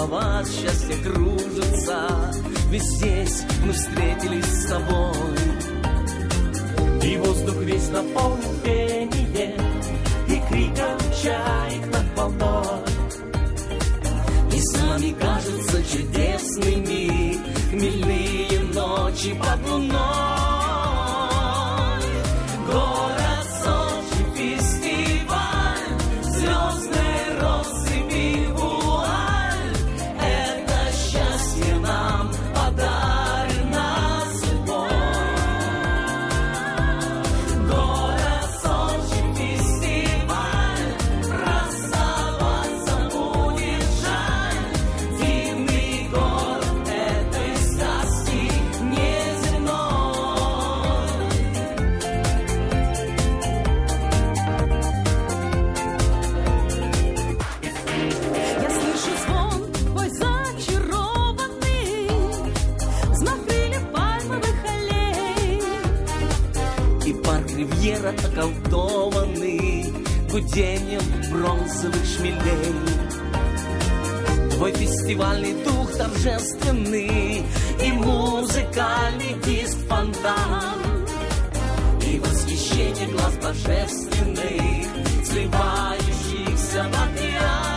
голова от счастья кружится, ведь здесь мы встретились с тобой. И воздух весь наполнен пением и криком чаек над волной. И снами кажутся чудесными хмельные ночи под луной. Город Сочи, фестиваль, звездной россыпи вуаль. Это счастье нам подарено судьбой. Город Сочи, фестиваль, расставаться будет жаль. Дивный город этой сказки неземной. Я слышу звон твой зачарованный, знак крыльев пальмовых аллей. И парк Ривьера околдованный гудением бронзовых шмелей. Твой фестивальный дух торжественный и музыкальный диск фонтан. И восхищение глаз божественных, сливающихся в океан.